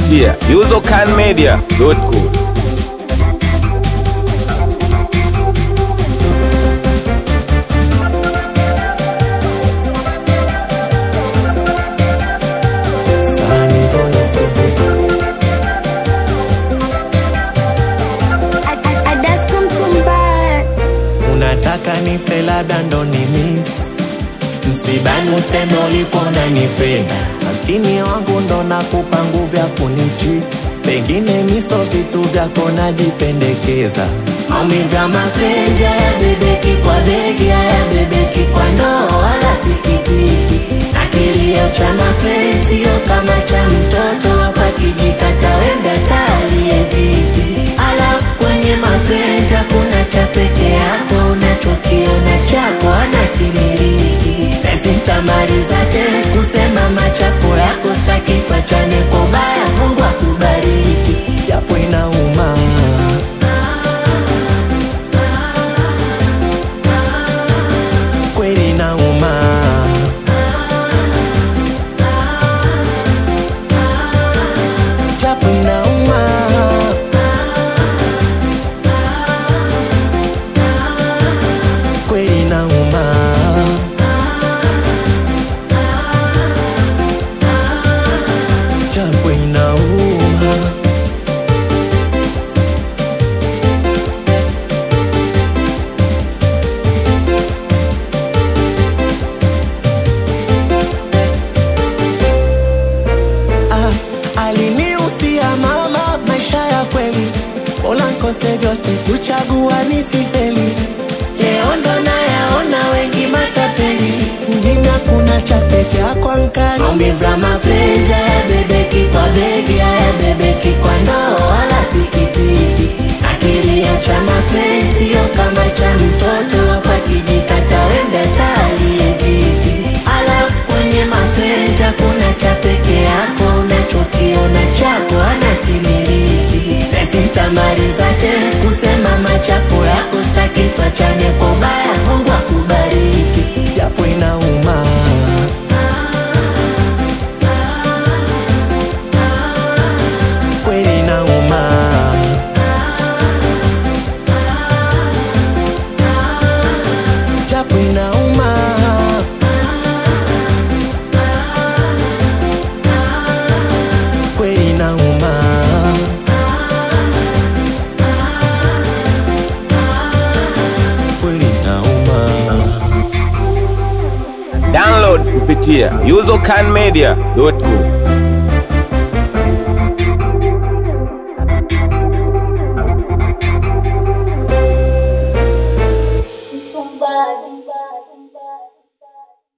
kupitia usercanmedia.com. Unataka nife labda ndo ni miss msibani useme ulikuwa unanipenda. Maskini wangu ndo nakupa nguvu ya kunicheat. Pengine miso vitu vyako najipendekeza. Maumivu ya mapenzi ya bebeki kwa begi, ya bebeki kwa ndoo wala pikipiki. Na kilio cha mapenzi sio kama cha mtoto hapa kijikata wembe atalie vipi. Alafu kwenye mapenzi hakuna cha peke yako, unachokiona chako anakimiliki. Nitamaliza tezi kusema machafu yako, staki pachane kwa baya, Mungu akubariki. Japo inauma kweli inauma, japo inauma kweli inauma, japo inauma. Aliniusia mama maisha ya kweli, bora nkose vyote kuchagua nisifeli. Leo ndo nayaona wengi matapeli, mwingine hakuna cha peke yako ankali. Maumivu ya mapenzi ya bebeki kwa begi, ya bebeki kwa ndoo wala pikipiki. Na kilio cha mapenzi sio kama cha mtoto hapa kijikata wembe atalie vipi. Alafu kwenye mapenzi hakuna cha peke yako, unachokiona chako anakimiliki. Nitamaliza tezi kusema machafu yako, staki pachane kwa baya, Mungu akubariki. Japo inauma kweli inauma, japo inauma kweli inauma. Download kupitia usercanmedia.com.